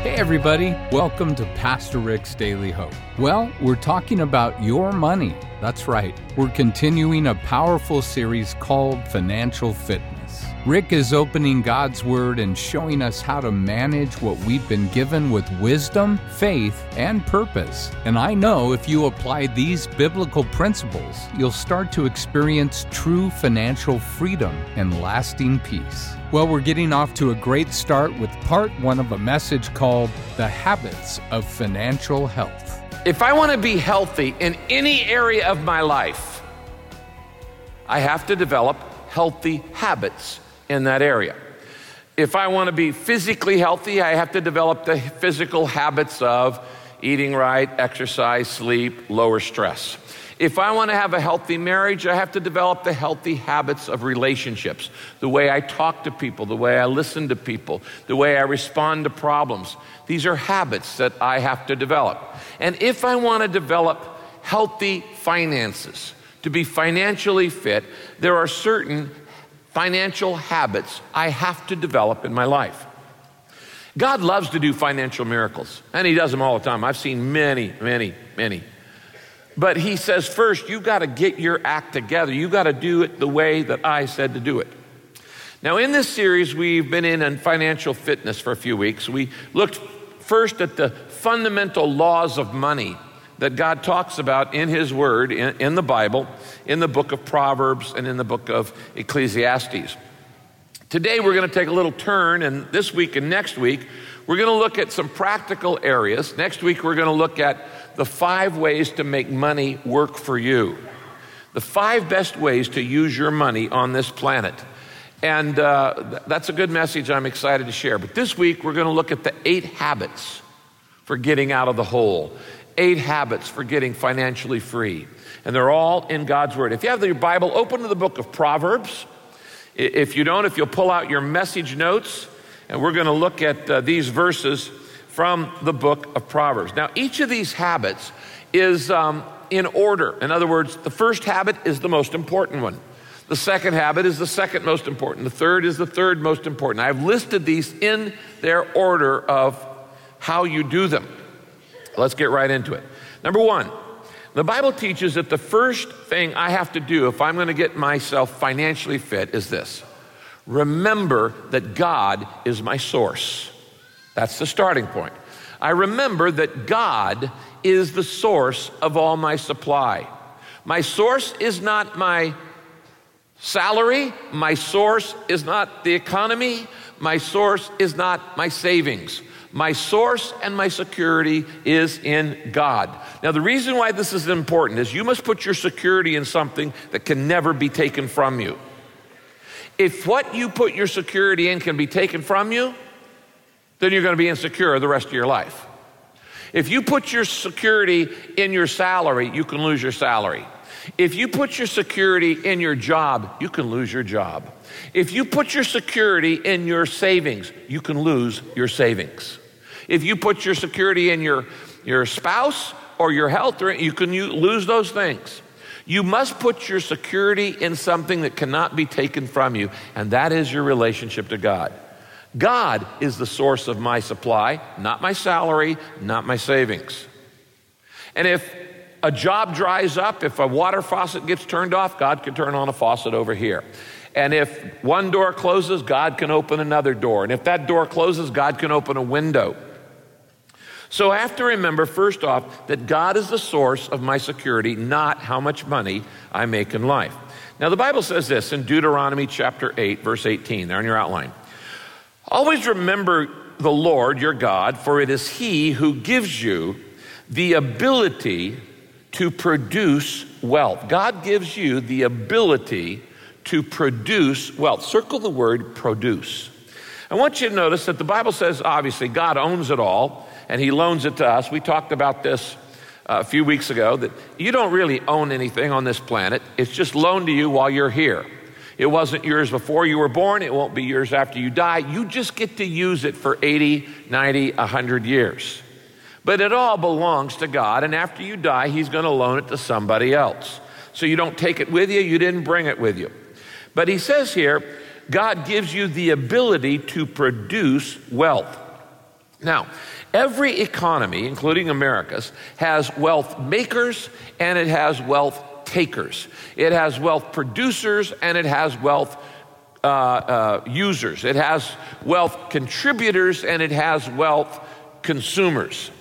Hey everybody, welcome to Pastor Rick's Daily Hope. Well, we're talking about your money. That's right. We're continuing a powerful series called Financial Fitness. Rick is opening God's Word and showing us how to manage what we've been given with wisdom, faith, and purpose. And I know if you apply these biblical principles, you'll start to experience true financial freedom and lasting peace. Well, we're getting off to a great start with part one of a message called The Habits of Financial Health. If I want to be healthy in any area of my life, I have to develop healthy habits in that area. If I want to be physically healthy, I have to develop the physical habits of eating right, exercise, sleep, lower stress. If I want to have a healthy marriage, I have to develop the healthy habits of relationships, the way I talk to people, the way I listen to people, the way I respond to problems. These are habits that I have to develop. And if I want to develop healthy finances, to be financially fit, there are certain financial habits I have to develop in my life. God loves to do financial miracles, and He does them all the time. I've seen many. But He says, first, you've got to get your act together. You've got to do it the way that I said to do it. Now, in this series, we've been in financial fitness for a few weeks. We looked first at the fundamental laws of money that God talks about in His Word, in the Bible, in the book of Proverbs, and in the book of Ecclesiastes. Today, we're going to take a little turn, and this week and next week, we're going to look at some practical areas. Next week, we're going to look at the 5 ways to make money work for you. The 5 best ways to use your money on this planet. And that's a good message I'm excited to share. But this week, we're going to look at the 8 habits for getting out of the hole. 8 habits for getting financially free. And they're all in God's Word. If you have your Bible, open to the book of Proverbs. If you don't, if you'll pull out your message notes, and we're going to look at these verses from the book of Proverbs. Now, each of these habits is in order. In other words, the first habit is the most important one. The second habit is the second most important. The third is the third most important. I've listed these in their order of how you do them. Let's get right into it. Number 1, the Bible teaches that the first thing I have to do if I'm going to get myself financially fit is this. Remember that God is my source. That's the starting point. I remember that God is the source of all my supply. My source is not my salary. My source is not the economy. My source is not my savings. My source and my security is in God. Now, the reason why this is important is you must put your security in something that can never be taken from you. If what you put your security in can be taken from you, then you're going to be insecure the rest of your life. If you put your security in your salary, you can lose your salary. If you put your security in your job, you can lose your job. If you put your security in your savings, you can lose your savings. If you put your security in your spouse or your health, you can lose those things. You must put your security in something that cannot be taken from you, and that is your relationship to God. God is the source of my supply, not my salary, not my savings. And if a job dries up, if a water faucet gets turned off, God can turn on a faucet over here. And if one door closes, God can open another door. And if that door closes, God can open a window. So I have to remember, first off, that God is the source of my security, not how much money I make in life. Now, the Bible says this in Deuteronomy chapter 8, verse 18, there in your outline. Always remember the Lord your God, for it is He who gives you the ability to produce wealth. God gives you the ability to produce wealth. Circle the word produce. I want you to notice that the Bible says, obviously, God owns it all, and He loans it to us. We talked about this a few weeks ago, that you don't really own anything on this planet. It's just loaned to you while you're here. It wasn't yours before you were born. It won't be yours after you die. You just get to use it for 80, 90, 100 years. But it all belongs to God, and after you die, He's going to loan it to somebody else. So you don't take it with you. You didn't bring it with you. But He says here, God gives you the ability to produce wealth. Now, every economy, including America's, has wealth makers and it has wealth takers. It has wealth producers and it has wealth users. It has wealth contributors and it has wealth consumers.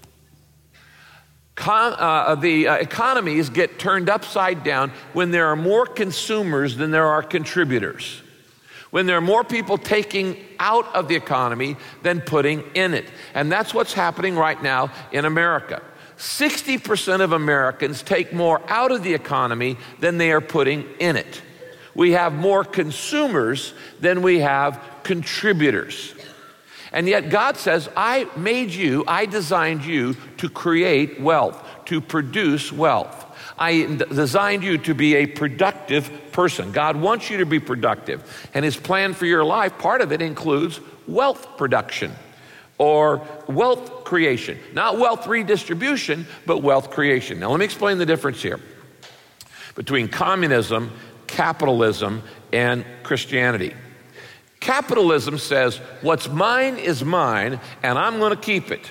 The economies get turned upside down when there are more consumers than there are contributors. When there are more people taking out of the economy than putting in it. And that's what's happening right now in America. 60% of Americans take more out of the economy than they are putting in it. We have more consumers than we have contributors. And yet God says, I made you, I designed you to create wealth, to produce wealth. I designed you to be a productive person. God wants you to be productive. And his plan for your life, part of it includes wealth production or wealth creation. Not wealth redistribution, but wealth creation. Now let me explain the difference here between communism, capitalism, and Christianity. Capitalism says, what's mine is mine, and I'm going to keep it.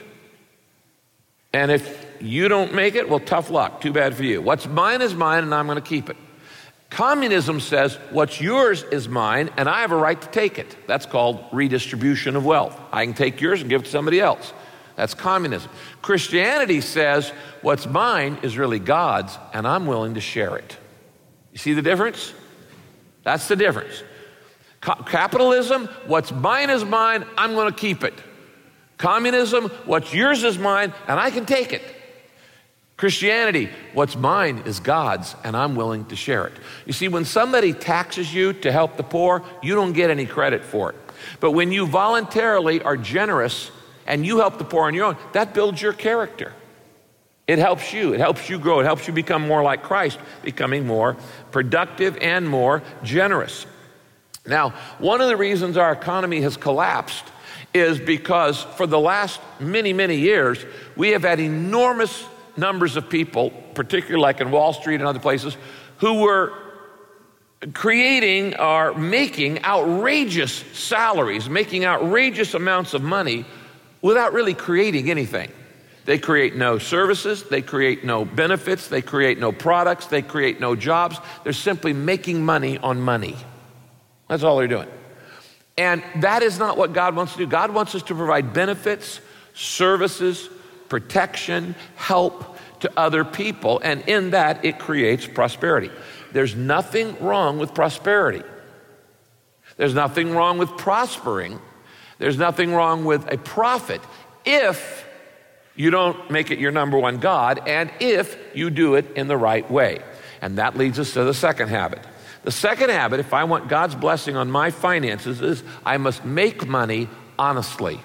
And if you don't make it, well, tough luck. Too bad for you. What's mine is mine, and I'm going to keep it. Communism says, what's yours is mine, and I have a right to take it. That's called redistribution of wealth. I can take yours and give it to somebody else. That's communism. Christianity says, what's mine is really God's, and I'm willing to share it. You see the difference? That's the difference. Capitalism, what's mine is mine, I'm going to keep it. Communism, what's yours is mine, and I can take it. Christianity, what's mine is God's, and I'm willing to share it. You see, when somebody taxes you to help the poor, you don't get any credit for it. But when you voluntarily are generous and you help the poor on your own, that builds your character. It helps you. It helps you grow. It helps you become more like Christ, becoming more productive and more generous. Now, one of the reasons our economy has collapsed is because for the last many, many years, we have had enormous numbers of people, particularly like in Wall Street and other places, who were creating or making outrageous salaries, making outrageous amounts of money without really creating anything. They create no services, they create no benefits, they create no products, they create no jobs. They're simply making money on money. That's all they're doing. And that is not what God wants to do. God wants us to provide benefits, services, protection, help to other people, and in that it creates prosperity. There's nothing wrong with prosperity. There's nothing wrong with prospering. There's nothing wrong with a profit if you don't make it your number one God and if you do it in the right way. And that leads us to the second habit. The second habit, if I want God's blessing on my finances, is I must make money honestly.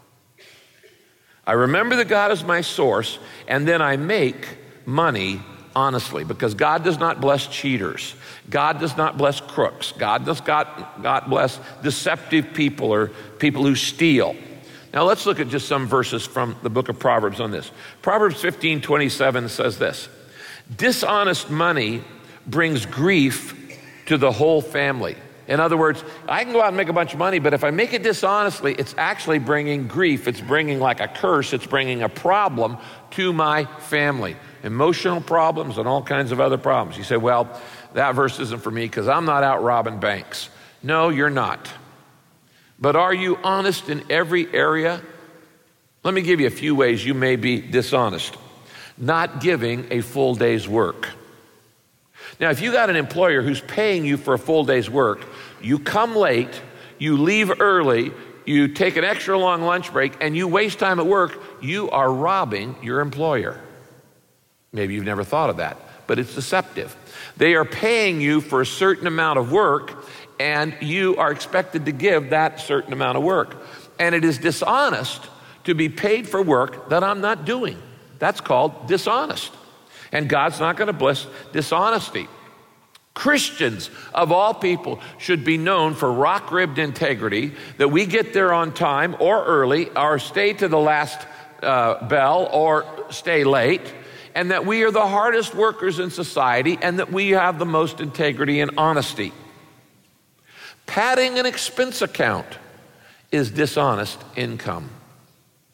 I remember that God is my source, and then I make money honestly, because God does not bless cheaters. God does not bless crooks. God does not bless deceptive people or people who steal. Now let's look at just some verses from the book of Proverbs on this. Proverbs 15:27 says this: dishonest money brings grief to the whole family. In other words, I can go out and make a bunch of money, but if I make it dishonestly, it's actually bringing grief. It's bringing like a curse. It's bringing a problem to my family. Emotional problems and all kinds of other problems. You say, well, that verse isn't for me because I'm not out robbing banks. No, you're not. But are you honest in every area? Let me give you a few ways you may be dishonest. Not giving a full day's work. Now, if you got an employer who's paying you for a full day's work, you come late, you leave early, you take an extra long lunch break, and you waste time at work, you are robbing your employer. Maybe you've never thought of that, but it's deceptive. They are paying you for a certain amount of work, and you are expected to give that certain amount of work. And it is dishonest to be paid for work that I'm not doing. That's called dishonest. And God's not going to bless dishonesty. Christians, of all people, should be known for rock-ribbed integrity, that we get there on time or early, or stay to the last bell, or stay late, and that we are the hardest workers in society, and that we have the most integrity and honesty. Padding an expense account is dishonest income.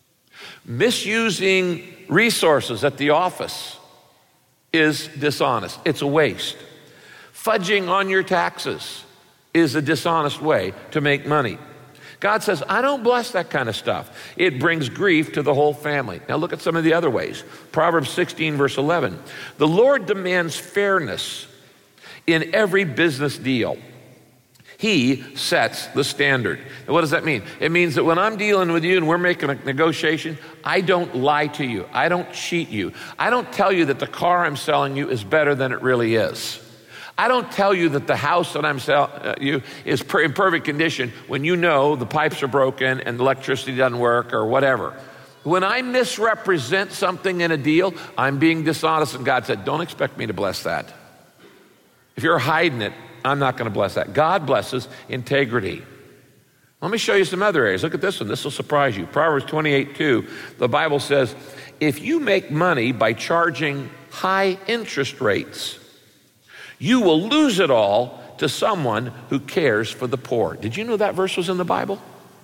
Misusing resources at the office is dishonest. It's a waste. Fudging on your taxes is a dishonest way to make money. God says, I don't bless that kind of stuff. It brings grief to the whole family. Now look at some of the other ways. Proverbs 16, verse 11. The Lord demands fairness in every business deal. He sets the standard. Now, what does that mean? It means that when I'm dealing with you and we're making a negotiation, I don't lie to you. I don't cheat you. I don't tell you that the car I'm selling you is better than it really is. I don't tell you that the house that I'm selling you is in perfect condition when you know the pipes are broken and the electricity doesn't work or whatever. When I misrepresent something in a deal, I'm being dishonest, and God said, don't expect me to bless that. If you're hiding it, I'm not going to bless that. God blesses integrity. Let me show you some other areas. Look at this one. This will surprise you. Proverbs 28:2, the Bible says, if you make money by charging high interest rates, you will lose it all to someone who cares for the poor. Did you know that verse was in the Bible?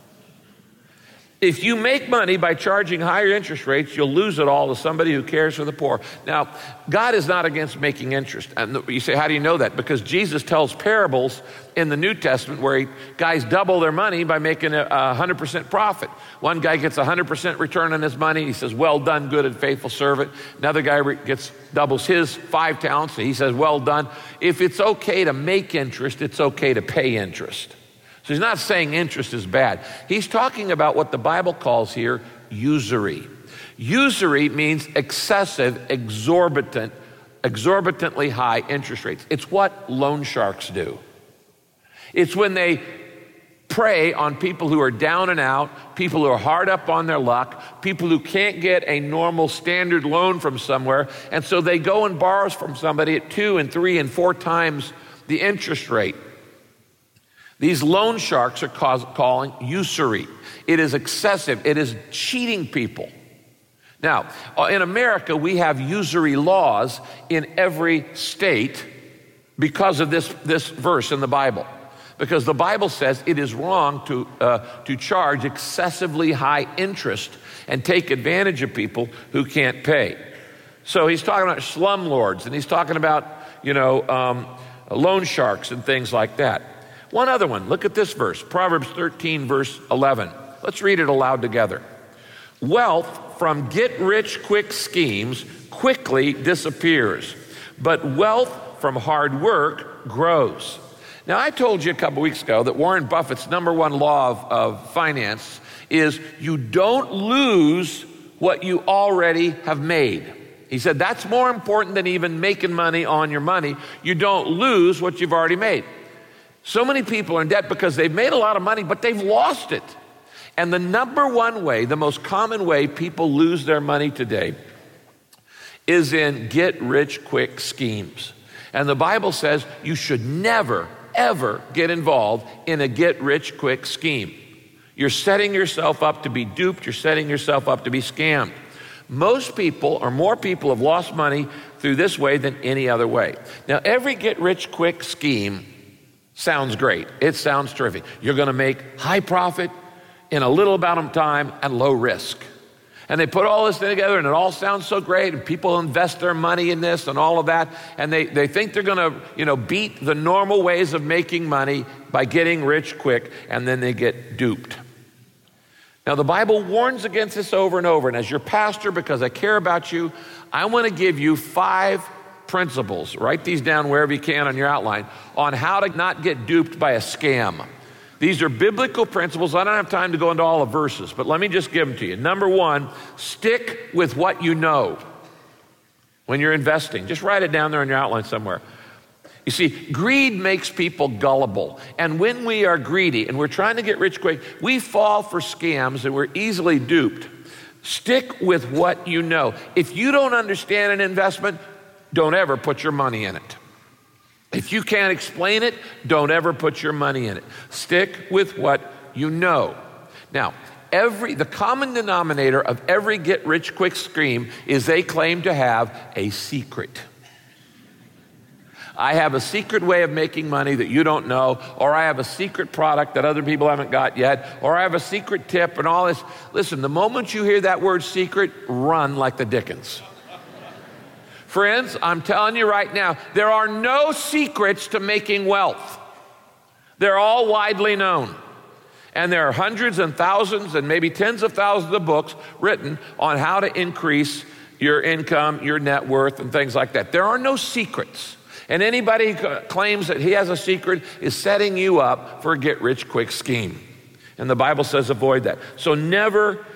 If you make money by charging higher interest rates, you'll lose it all to somebody who cares for the poor. Now, God is not against making interest. And you say, how do you know that? Because Jesus tells parables in the New Testament where guys double their money by making a 100% profit. One guy gets 100% return on his money. He says, well done, good and faithful servant. Another guy doubles his 5 talents. He says, well done. If it's okay to make interest, it's okay to pay interest. So he's not saying interest is bad. He's talking about what the Bible calls here usury. Usury means excessive, exorbitantly high interest rates. It's what loan sharks do. It's when they prey on people who are down and out, people who are hard up on their luck, people who can't get a normal standard loan from somewhere, and so they go and borrow from somebody at 2 and 3 and 4 times the interest rate. These loan sharks are calling usury. It is excessive. It is cheating people. Now, in America, we have usury laws in every state because of this verse in the Bible. Because the Bible says it is wrong to charge excessively high interest and take advantage of people who can't pay. So he's talking about slumlords, and he's talking about, loan sharks and things like that. One other one, look at this verse, Proverbs 13, verse 11. Let's read it aloud together. Wealth from get-rich-quick schemes quickly disappears, but wealth from hard work grows. Now, I told you a couple weeks ago that Warren Buffett's number one law of finance is you don't lose what you already have made. He said that's more important than even making money on your money. You don't lose what you've already made. So many people are in debt because they've made a lot of money, but they've lost it. And the number one way, the most common way people lose their money today is in get-rich-quick schemes. And the Bible says you should never, ever get involved in a get-rich-quick scheme. You're setting yourself up to be duped. You're setting yourself up to be scammed. Most people, or more people, have lost money through this way than any other way. Now, every get-rich-quick scheme sounds great. It sounds terrific. You're going to make high profit in a little amount of time and low risk. And they put all this together and it all sounds so great, and people invest their money in this and all of that, and they think they're going to beat the normal ways of making money by getting rich quick, and then they get duped. Now, the Bible warns against this over and over, and as your pastor, because I care about you, I want to give you 5 principles. Write these down wherever you can on your outline on how to not get duped by a scam. These are biblical principles. I don't have time to go into all the verses, but let me just give them to you. Number 1, stick with what you know when you're investing. Just write it down there on your outline somewhere. You see, greed makes people gullible. And when we are greedy and we're trying to get rich quick, we fall for scams and we're easily duped. Stick with what you know. If you don't understand an investment, don't ever put your money in it. If you can't explain it, don't ever put your money in it. Stick with what you know. Now, the common denominator of every get-rich-quick scheme is they claim to have a secret. I have a secret way of making money that you don't know, or I have a secret product that other people haven't got yet, or I have a secret tip and all this. Listen, the moment you hear that word secret, run like the Dickens. Friends, I'm telling you right now, there are no secrets to making wealth. They're all widely known. And there are hundreds and thousands and maybe tens of thousands of books written on how to increase your income, your net worth, and things like that. There are no secrets. And anybody who claims that he has a secret is setting you up for a get-rich-quick scheme. And the Bible says avoid that. So never,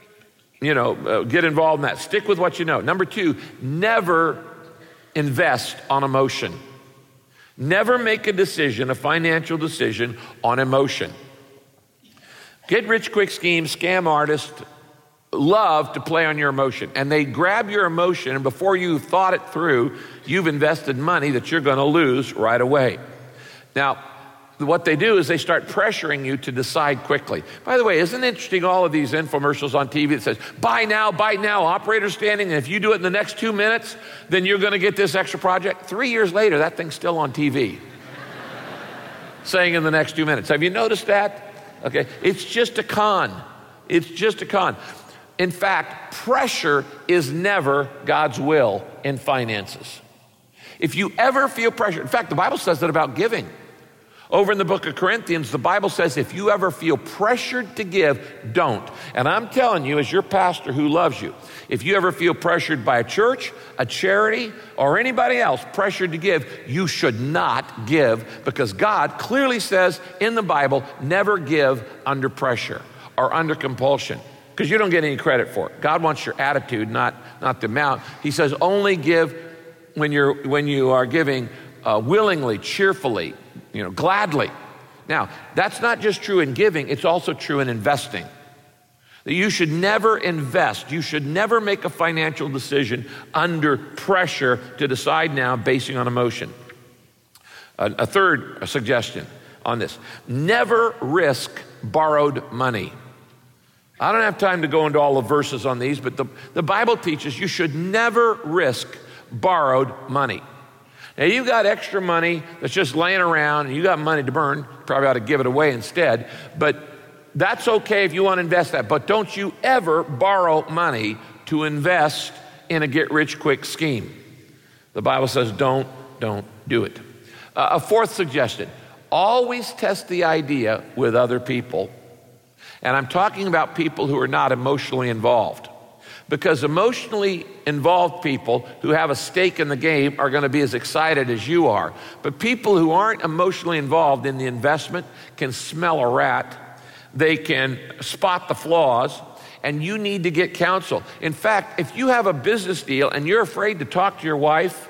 get involved in that. Stick with what you know. Number 2, never invest on emotion. Never make a decision, a financial decision, on emotion. Get-rich-quick schemes, scam artists love to play on your emotion. And they grab your emotion, and before you've thought it through, you've invested money that you're going to lose right away. Now, what they do is they start pressuring you to decide quickly. By the way, isn't it interesting, all of these infomercials on TV that says, buy now, operator standing, and if you do it in the next 2 minutes, then you're going to get this extra project. 3 years later, that thing's still on TV, saying in the next 2 minutes. Have you noticed that? Okay, it's just a con. It's just a con. In fact, pressure is never God's will in finances. If you ever feel pressure, in fact, the Bible says that about giving. Over in the book of Corinthians, the Bible says if you ever feel pressured to give, don't. And I'm telling you, as your pastor who loves you, if you ever feel pressured by a church, a charity, or anybody else pressured to give, you should not give, because God clearly says in the Bible, never give under pressure or under compulsion, because you don't get any credit for it. God wants your attitude, not the amount. He says only give when you are giving willingly, cheerfully, gladly. Now, that's not just true in giving, it's also true in investing. That you should never invest, you should never make a financial decision under pressure to decide now basing on emotion. A third suggestion on this: never risk borrowed money. I don't have time to go into all the verses on these, but the Bible teaches you should never risk borrowed money. Now, you've got extra money that's just laying around, and you got money to burn, probably ought to give it away instead, but that's okay if you want to invest that. But don't you ever borrow money to invest in a get-rich-quick scheme. The Bible says don't do it. A fourth suggestion: always test the idea with other people. And I'm talking about people who are not emotionally involved. Because emotionally involved people who have a stake in the game are going to be as excited as you are. But people who aren't emotionally involved in the investment can smell a rat. They can spot the flaws, and you need to get counsel. In fact, if you have a business deal and you're afraid to talk to your wife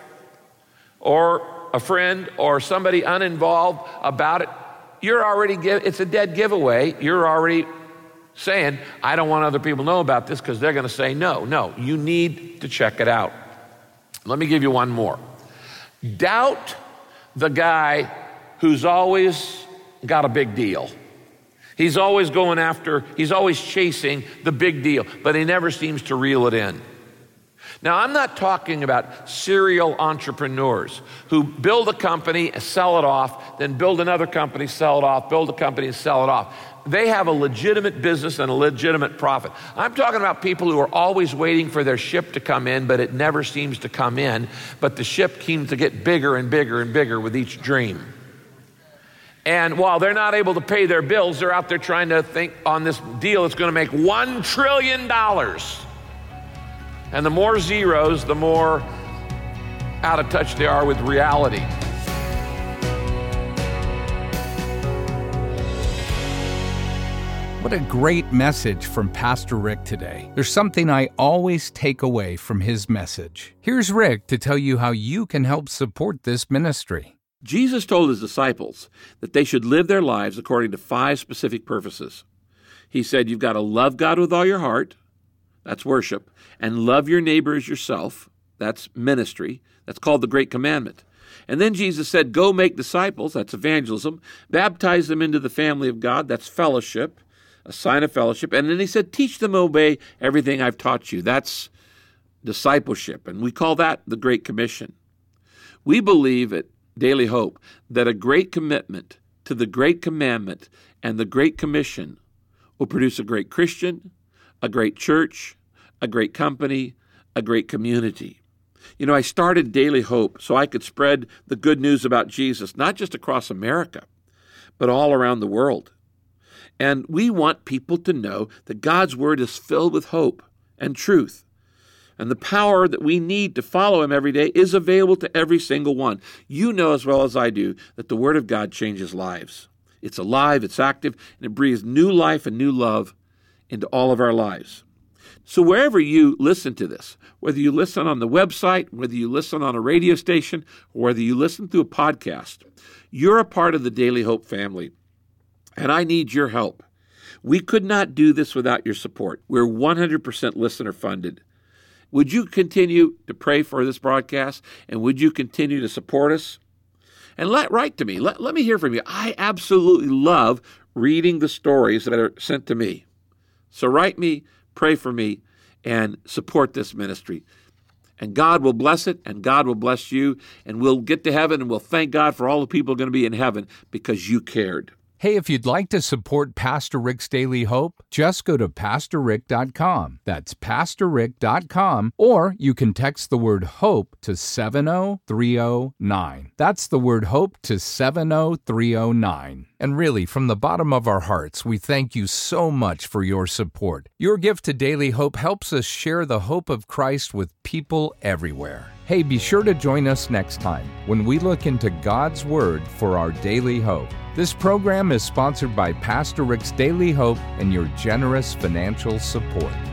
or a friend or somebody uninvolved about it, it's a dead giveaway. You're already saying, I don't want other people to know about this because they're going to say no. No, you need to check it out. Let me give you one more. Doubt the guy who's always got a big deal. He's always chasing the big deal, but he never seems to reel it in. Now, I'm not talking about serial entrepreneurs who build a company, sell it off, then build another company, sell it off, build a company, and sell it off. They have a legitimate business and a legitimate profit. I'm talking about people who are always waiting for their ship to come in, but it never seems to come in, but the ship seems to get bigger and bigger and bigger with each dream. And while they're not able to pay their bills, they're out there trying to think on this deal that's going to make $1 trillion. And the more zeros, the more out of touch they are with reality. What a great message from Pastor Rick today. There's something I always take away from his message. Here's Rick to tell you how you can help support this ministry. Jesus told his disciples that they should live their lives according to 5 specific purposes. He said, you've got to love God with all your heart. That's worship. And love your neighbor as yourself. That's ministry. That's called the Great Commandment. And then Jesus said, go make disciples. That's evangelism. Baptize them into the family of God. That's fellowship, a sign of fellowship. And then he said, teach them to obey everything I've taught you. That's discipleship. And we call that the Great Commission. We believe at Daily Hope that a great commitment to the great commandment and the great commission will produce a great Christian, a great church, a great company, a great community. You know, I started Daily Hope so I could spread the good news about Jesus, not just across America, but all around the world. And we want people to know that God's Word is filled with hope and truth. And the power that we need to follow Him every day is available to every single one. You know as well as I do that the Word of God changes lives. It's alive, it's active, and it breathes new life and new love into all of our lives. So wherever you listen to this, whether you listen on the website, whether you listen on a radio station, or whether you listen through a podcast, you're a part of the Daily Hope family. And I need your help. We could not do this without your support. We're 100% listener funded. Would you continue to pray for this broadcast? And would you continue to support us? And write to me. Let me hear from you. I absolutely love reading the stories that are sent to me. So write me, pray for me, and support this ministry. And God will bless it, and God will bless you, and we'll get to heaven, and we'll thank God for all the people going to be in heaven because you cared. Hey, if you'd like to support Pastor Rick's Daily Hope, just go to PastorRick.com. That's PastorRick.com, or you can text the word HOPE to 70309. That's the word HOPE to 70309. And really, from the bottom of our hearts, we thank you so much for your support. Your gift to Daily Hope helps us share the hope of Christ with people everywhere. Hey, be sure to join us next time when we look into God's Word for our daily hope. This program is sponsored by Pastor Rick's Daily Hope and your generous financial support.